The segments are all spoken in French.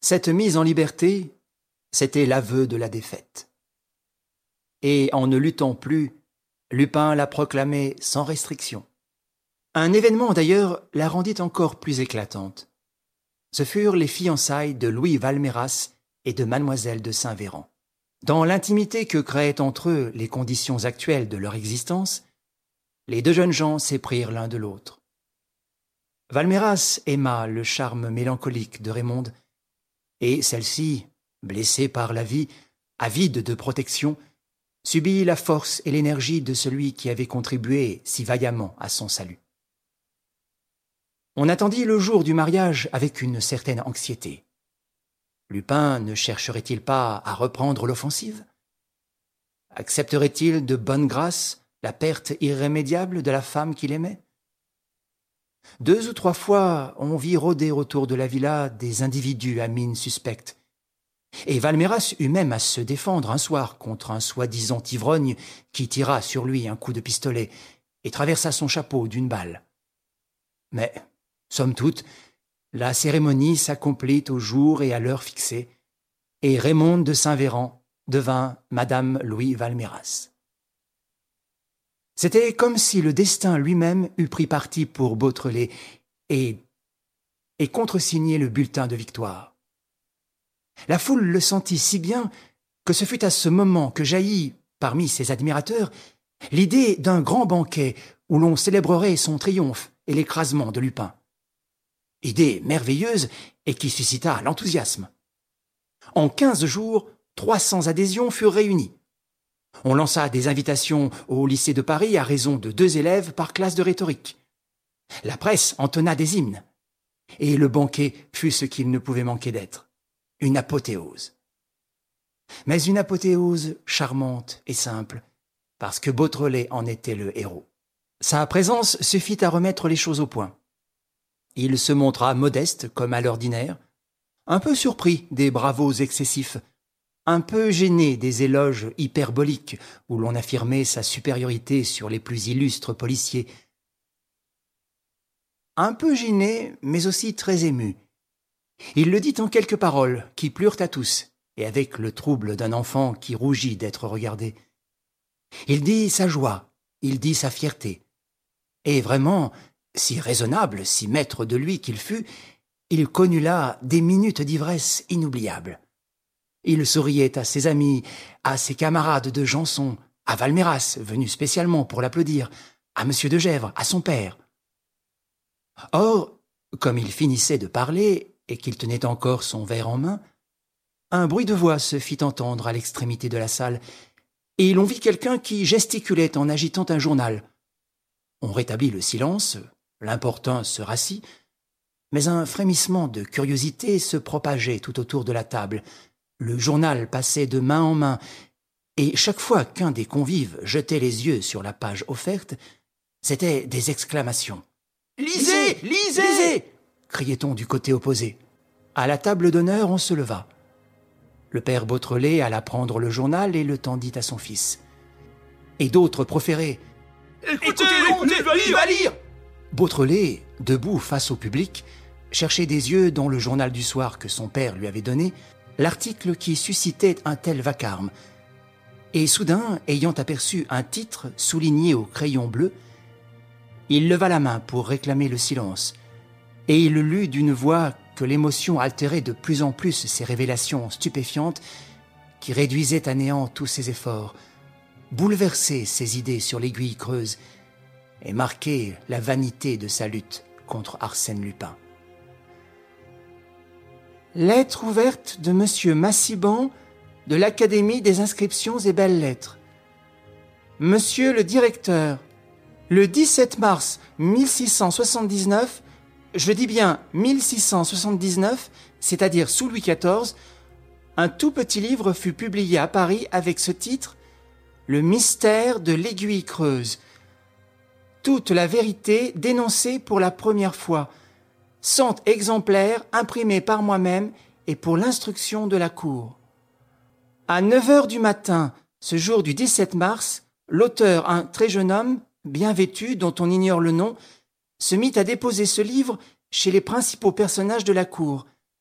Cette mise en liberté, c'était l'aveu de la défaite. Et en ne luttant plus, Lupin la proclamait sans restriction. Un événement d'ailleurs la rendit encore plus éclatante. Ce furent les fiançailles de Louis Valméras et de Mademoiselle de Saint-Véran. Dans l'intimité que créaient entre eux les conditions actuelles de leur existence, les deux jeunes gens s'éprirent l'un de l'autre. Valméras aima le charme mélancolique de Raymonde, et celle-ci, blessée par la vie, avide de protection, subit la force et l'énergie de celui qui avait contribué si vaillamment à son salut. On attendit le jour du mariage avec une certaine anxiété. Lupin ne chercherait-il pas à reprendre l'offensive? Accepterait-il de bonne grâce la perte irrémédiable de la femme qu'il aimait? 2 ou 3 fois, on vit rôder autour de la villa des individus à mine suspecte. Et Valméras eut même à se défendre un soir contre un soi-disant ivrogne qui tira sur lui un coup de pistolet et traversa son chapeau d'une balle. Mais, somme toute, la cérémonie s'accomplit au jour et à l'heure fixée, et Raymonde de Saint-Véran devint Madame Louis Valméras. C'était comme si le destin lui-même eût pris parti pour Beautrelet et contresigné le bulletin de victoire. La foule le sentit si bien que ce fut à ce moment que jaillit, parmi ses admirateurs, l'idée d'un grand banquet où l'on célébrerait son triomphe et l'écrasement de Lupin. Idée merveilleuse et qui suscita l'enthousiasme. En 15 jours, 300 adhésions furent réunies. On lança des invitations au lycée de Paris à raison de 2 élèves par classe de rhétorique. La presse entonna des hymnes. Et le banquet fut ce qu'il ne pouvait manquer d'être. Une apothéose. Mais une apothéose charmante et simple, parce que Beautrelet en était le héros. Sa présence suffit à remettre les choses au point. Il se montra modeste comme à l'ordinaire, un peu surpris des bravos excessifs, un peu gêné des éloges hyperboliques où l'on affirmait sa supériorité sur les plus illustres policiers. Un peu gêné, mais aussi très ému. Il le dit en quelques paroles qui plurent à tous, et avec le trouble d'un enfant qui rougit d'être regardé. Il dit sa joie, il dit sa fierté. Et vraiment, si raisonnable, si maître de lui qu'il fût, il connut là des minutes d'ivresse inoubliables. Il souriait à ses amis, à ses camarades de Janson, à Valméras, venu spécialement pour l'applaudir, à M. de Gesvres, à son père. Or, comme il finissait de parler et qu'il tenait encore son verre en main, un bruit de voix se fit entendre à l'extrémité de la salle, et l'on vit quelqu'un qui gesticulait en agitant un journal. On rétablit le silence, l'importun se rassit, mais un frémissement de curiosité se propageait tout autour de la table. Le journal passait de main en main, et chaque fois qu'un des convives jetait les yeux sur la page offerte, c'étaient des exclamations. « Lisez, lisez !» criait-on du côté opposé. À la table d'honneur, on se leva. Le père Beautrelet alla prendre le journal et le tendit à son fils. Et d'autres proféraient. « Écoutez, il va lire !» Beautrelet, debout face au public, cherchait des yeux dans le journal du soir que son père lui avait donné l'article qui suscitait un tel vacarme. Et soudain, ayant aperçu un titre souligné au crayon bleu, il leva la main pour réclamer le silence, et il lut d'une voix que l'émotion altérait de plus en plus ses révélations stupéfiantes qui réduisaient à néant tous ses efforts, bouleversaient ses idées sur l'aiguille creuse et marquaient la vanité de sa lutte contre Arsène Lupin. Lettre ouverte de Monsieur Massiban de l'Académie des inscriptions et belles-lettres. Monsieur le directeur, le 17 mars 1679, je dis bien 1679, c'est-à-dire sous Louis XIV, un tout petit livre fut publié à Paris avec ce titre « Le mystère de l'aiguille creuse ». Toute la vérité dénoncée pour la première fois. 100 exemplaires imprimés par moi-même et pour l'instruction de la cour. À 9h du matin, ce jour du 17 mars, l'auteur, un très jeune homme, bien vêtu, dont on ignore le nom, se mit à déposer ce livre chez les principaux personnages de la cour.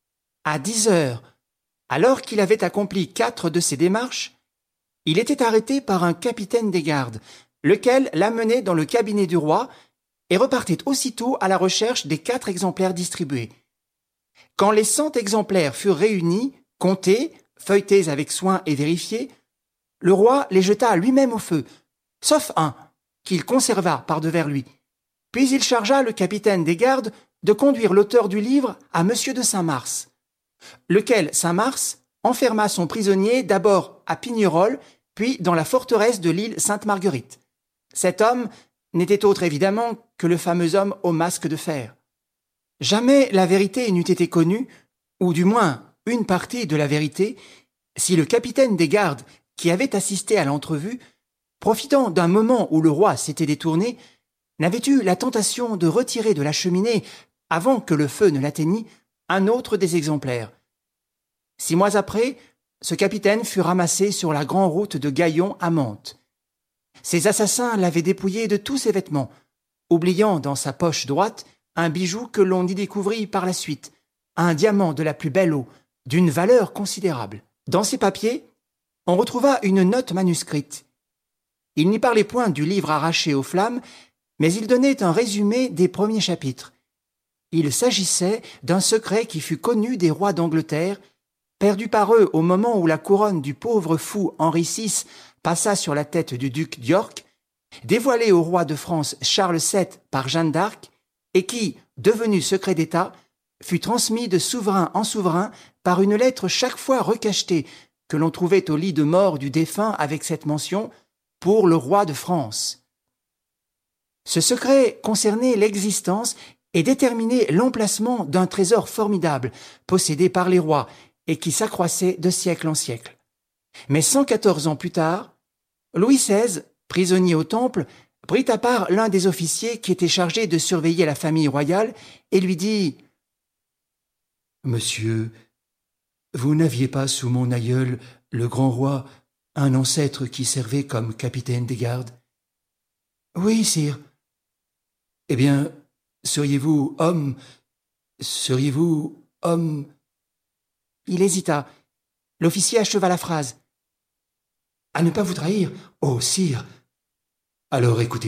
À 10 heures, alors qu'il avait accompli 4 de ses démarches, il était arrêté par un capitaine des gardes, lequel l'amenait dans le cabinet du roi et repartait aussitôt à la recherche des 4 exemplaires distribués. Quand les 100 exemplaires furent réunis, comptés, feuilletés avec soin et vérifiés, le roi les jeta lui-même au feu, sauf un, qu'il conserva par-devers lui. Puis il chargea le capitaine des gardes de conduire l'auteur du livre à M. de Saint-Mars, lequel Saint-Mars enferma son prisonnier d'abord à Pignerol, puis dans la forteresse de l'île Sainte-Marguerite. Cet homme n'était autre évidemment que le fameux homme au masque de fer. Jamais la vérité n'eût été connue, ou du moins une partie de la vérité, si le capitaine des gardes qui avait assisté à l'entrevue, profitant d'un moment où le roi s'était détourné, n'avait eu la tentation de retirer de la cheminée, avant que le feu ne l'atteignît, un autre des exemplaires. 6 mois après, ce capitaine fut ramassé sur la grande route de Gaillon à Mantes. Ses assassins l'avaient dépouillé de tous ses vêtements, oubliant dans sa poche droite un bijou que l'on y découvrit par la suite, un diamant de la plus belle eau, d'une valeur considérable. Dans ses papiers, on retrouva une note manuscrite. Il n'y parlait point du livre arraché aux flammes, mais il donnait un résumé des premiers chapitres. Il s'agissait d'un secret qui fut connu des rois d'Angleterre, perdu par eux au moment où la couronne du pauvre fou Henri VI passa sur la tête du duc d'York, dévoilé au roi de France Charles VII par Jeanne d'Arc, et qui, devenu secret d'État, fut transmis de souverain en souverain par une lettre chaque fois recachetée que l'on trouvait au lit de mort du défunt avec cette mention « Pour le roi de France ». Ce secret concernait l'existence et déterminait l'emplacement d'un trésor formidable possédé par les rois et qui s'accroissait de siècle en siècle. Mais 114 ans plus tard, Louis XVI, prisonnier au Temple, prit à part l'un des officiers qui était chargé de surveiller la famille royale et lui dit « Monsieur, vous n'aviez pas sous mon aïeul, le grand roi, un ancêtre qui servait comme capitaine des gardes ?»« Oui, sire. »« Eh bien, seriez-vous homme ?» Il hésita. L'officier acheva la phrase. « À ne pas vous trahir, ô sire !»« Alors écoutez-moi. »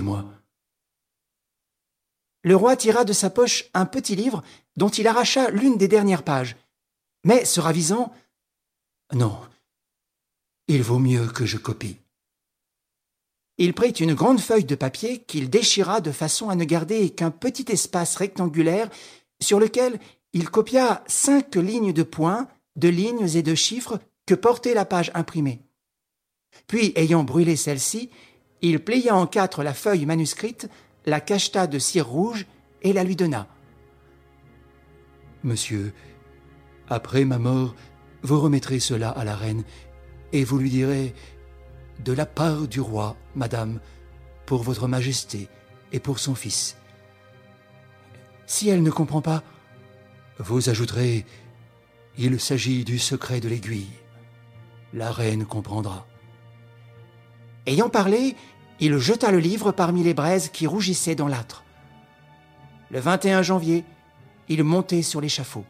Le roi tira de sa poche un petit livre dont il arracha l'une des dernières pages. Mais, se ravisant, « Non, il vaut mieux que je copie. » Il prit une grande feuille de papier qu'il déchira de façon à ne garder qu'un petit espace rectangulaire sur lequel il copia 5 lignes de points, de lignes et de chiffres que portait la page imprimée. Puis, ayant brûlé celle-ci, il plia en 4 la feuille manuscrite, la cacheta de cire rouge et la lui donna. « Monsieur, après ma mort, vous remettrez cela à la reine et vous lui direz « De la part du roi, madame, pour votre majesté et pour son fils. » Si elle ne comprend pas, vous ajouterez « Il s'agit du secret de l'aiguille. » La reine comprendra. Ayant parlé, il jeta le livre parmi les braises qui rougissaient dans l'âtre. Le 21 janvier, il montait sur l'échafaud.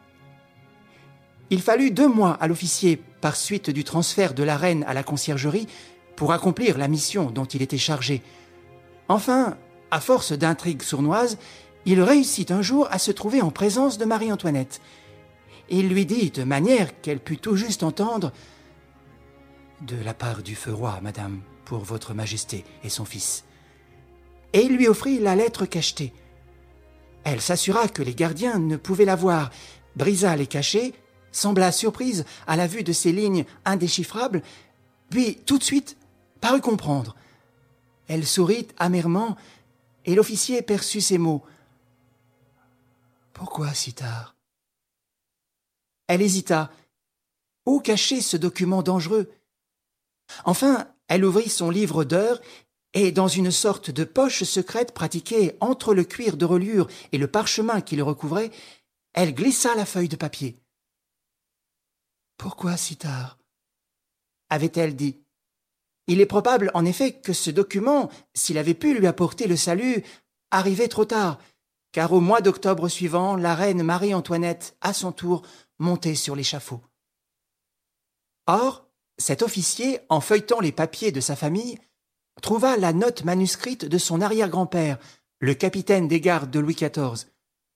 Il fallut 2 mois à l'officier, par suite du transfert de la reine à la conciergerie, pour accomplir la mission dont il était chargé. Enfin, à force d'intrigues sournoises, il réussit un jour à se trouver en présence de Marie-Antoinette. Il lui dit, de manière qu'elle put tout juste entendre, « De la part du feu roi, madame, pour votre majesté et son fils. » Et il lui offrit la lettre cachetée. Elle s'assura que les gardiens ne pouvaient la voir, brisa les cachets, sembla surprise à la vue de ces lignes indéchiffrables, puis tout de suite parut comprendre. Elle sourit amèrement et l'officier perçut ces mots. « Pourquoi si tard ?» Elle hésita. Où cacher ce document dangereux? Enfin, elle ouvrit son livre d'heures et, dans une sorte de poche secrète pratiquée entre le cuir de reliure et le parchemin qui le recouvrait, elle glissa la feuille de papier. « Pourquoi si tard ?» avait-elle dit. Il est probable, en effet, que ce document, s'il avait pu lui apporter le salut, arrivait trop tard, car au mois d'octobre suivant, la reine Marie-Antoinette, à son tour, montait sur l'échafaud. Or, cet officier, en feuilletant les papiers de sa famille, trouva la note manuscrite de son arrière-grand-père, le capitaine des gardes de Louis XIV.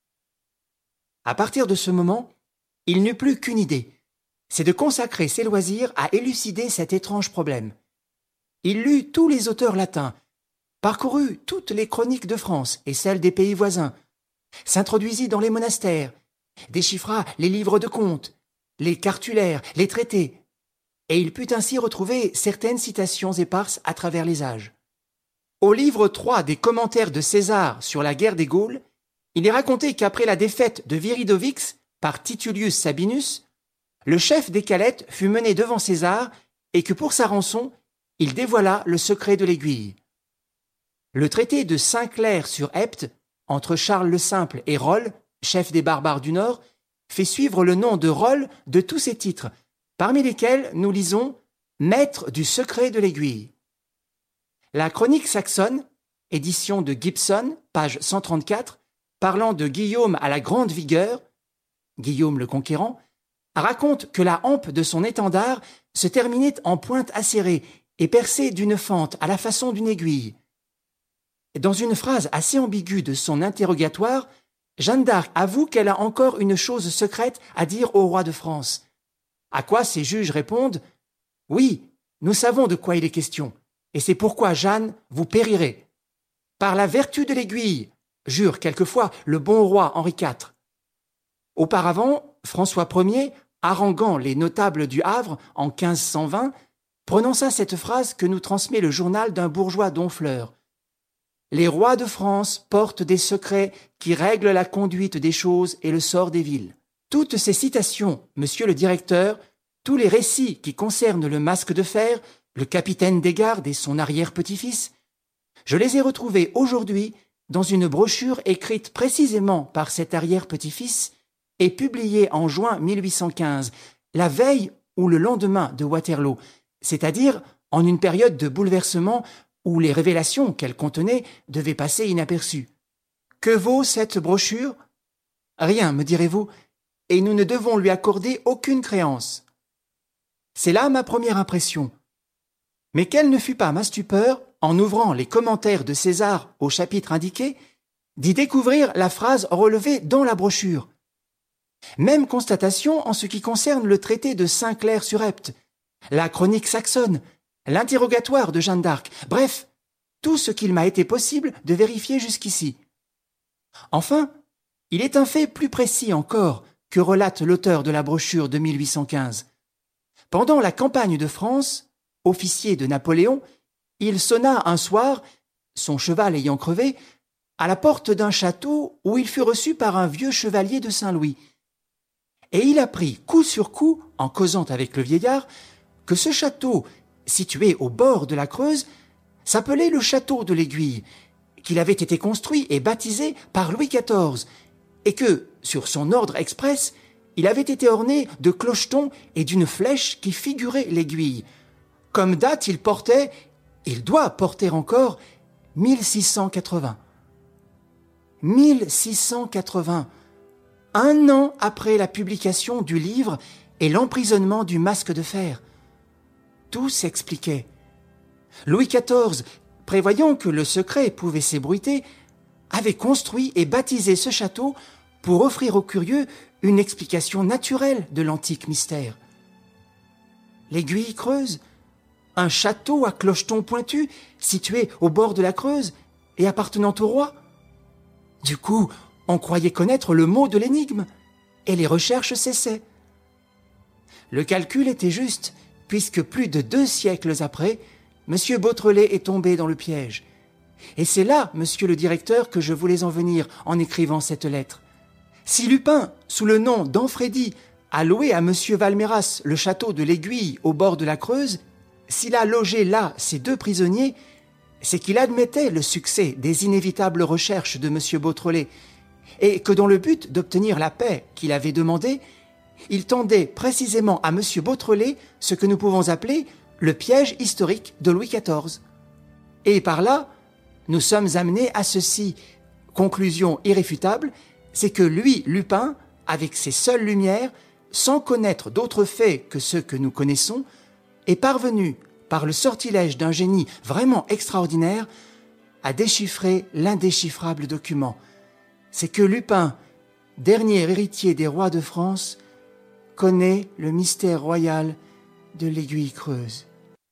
À partir de ce moment, il n'eut plus qu'une idée, c'est de consacrer ses loisirs à élucider cet étrange problème. Il lut tous les auteurs latins, parcourut toutes les chroniques de France et celles des pays voisins, s'introduisit dans les monastères, déchiffra les livres de contes, les cartulaires, les traités, et il put ainsi retrouver certaines citations éparses à travers les âges. Au livre 3 des commentaires de César sur la guerre des Gaules, il est raconté qu'après la défaite de Viridovix par Titulius Sabinus, le chef des Calettes fut mené devant César et que pour sa rançon, il dévoila le secret de l'aiguille. Le traité de Saint-Clair sur Epte, entre Charles le Simple et Roll, chef des barbares du Nord, fait suivre le nom de Roll de tous ses titres, parmi lesquels nous lisons « Maître du secret de l'aiguille ». La chronique saxonne, édition de Gibson, page 134, parlant de Guillaume à la grande vigueur, Guillaume le Conquérant, raconte que la hampe de son étendard se terminait en pointe acérée et percée d'une fente à la façon d'une aiguille. Dans une phrase assez ambiguë de son interrogatoire, Jeanne d'Arc avoue qu'elle a encore une chose secrète à dire au roi de France. À quoi ses juges répondent « Oui, nous savons de quoi il est question, et c'est pourquoi, Jeanne, vous périrez. Par la vertu de l'aiguille, jure quelquefois le bon roi Henri IV. » Auparavant, François Ier, haranguant les notables du Havre en 1520, prononça cette phrase que nous transmet le journal d'un bourgeois d'Honfleur. « Les rois de France portent des secrets qui règlent la conduite des choses et le sort des villes. » Toutes ces citations, monsieur le directeur, tous les récits qui concernent le masque de fer, le capitaine des gardes et son arrière-petit-fils, je les ai retrouvés aujourd'hui dans une brochure écrite précisément par cet arrière-petit-fils et publiée en juin 1815, la veille ou le lendemain de Waterloo, c'est-à-dire en une période de bouleversement où les révélations qu'elle contenait devaient passer inaperçues. Que vaut cette brochure ? Rien, me direz-vous, et nous ne devons lui accorder aucune créance. C'est là ma première impression. Mais quelle ne fut pas ma stupeur, en ouvrant les commentaires de César au chapitre indiqué, d'y découvrir la phrase relevée dans la brochure. Même constatation en ce qui concerne le traité de Saint-Clair sur Epte, la chronique saxonne, l'interrogatoire de Jeanne d'Arc, bref, tout ce qu'il m'a été possible de vérifier jusqu'ici. Enfin, il est un fait plus précis encore que relate l'auteur de la brochure de 1815. Pendant la campagne de France, officier de Napoléon, il sonna un soir, son cheval ayant crevé, à la porte d'un château où il fut reçu par un vieux chevalier de Saint-Louis. Et il apprit coup sur coup, en causant avec le vieillard, que ce château, situé au bord de la Creuse, s'appelait le château de l'Aiguille, qu'il avait été construit et baptisé par Louis XIV, et que, sur son ordre express, il avait été orné de clochetons et d'une flèche qui figurait l'aiguille. Comme date, il doit porter encore 1680. 1680, un an après la publication du livre et l'emprisonnement du masque de fer. Tout s'expliquait. Louis XIV, prévoyant que le secret pouvait s'ébruiter, avait construit et baptisé ce château pour offrir aux curieux une explication naturelle de l'antique mystère. L'Aiguille Creuse, un château à clochetons pointus situé au bord de la Creuse et appartenant au roi. Du coup, on croyait connaître le mot de l'énigme et les recherches cessaient. Le calcul était juste, puisque plus de 2 siècles après, M. Beautrelet est tombé dans le piège. Et c'est là, monsieur le directeur, que je voulais en venir en écrivant cette lettre. Si Lupin, sous le nom d'Anfredi, a loué à M. Valméras le château de l'Aiguille au bord de la Creuse, s'il a logé là ses 2 prisonniers, c'est qu'il admettait le succès des inévitables recherches de M. Beautrelet, et que dans le but d'obtenir la paix qu'il avait demandée, il tendait précisément à M. Beautrelet ce que nous pouvons appeler le piège historique de Louis XIV. Et par là, nous sommes amenés à ceci. Conclusion irréfutable, c'est que lui, Lupin, avec ses seules lumières, sans connaître d'autres faits que ceux que nous connaissons, est parvenu, par le sortilège d'un génie vraiment extraordinaire, à déchiffrer l'indéchiffrable document. C'est que Lupin, dernier héritier des rois de France, connaît le mystère royal de l'aiguille creuse.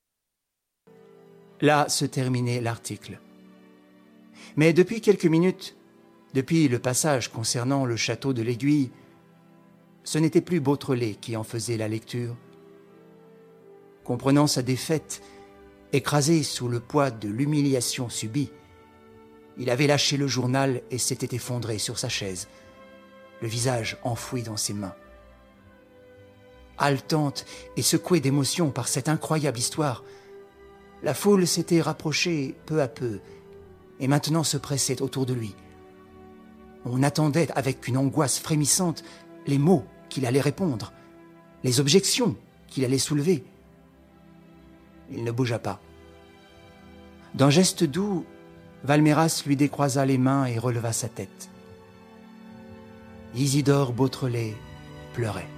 Là se terminait l'article. Mais depuis quelques minutes, depuis le passage concernant le château de l'Aiguille, ce n'était plus Beautrelet qui en faisait la lecture. Comprenant sa défaite, écrasé sous le poids de l'humiliation subie, il avait lâché le journal et s'était effondré sur sa chaise, le visage enfoui dans ses mains. Haletante et secouée d'émotion par cette incroyable histoire, la foule s'était rapprochée peu à peu et maintenant se pressait autour de lui. On attendait avec une angoisse frémissante les mots qu'il allait répondre, les objections qu'il allait soulever. Il ne bougea pas. D'un geste doux, Valméras lui décroisa les mains et releva sa tête. Isidore Beautrelet pleurait.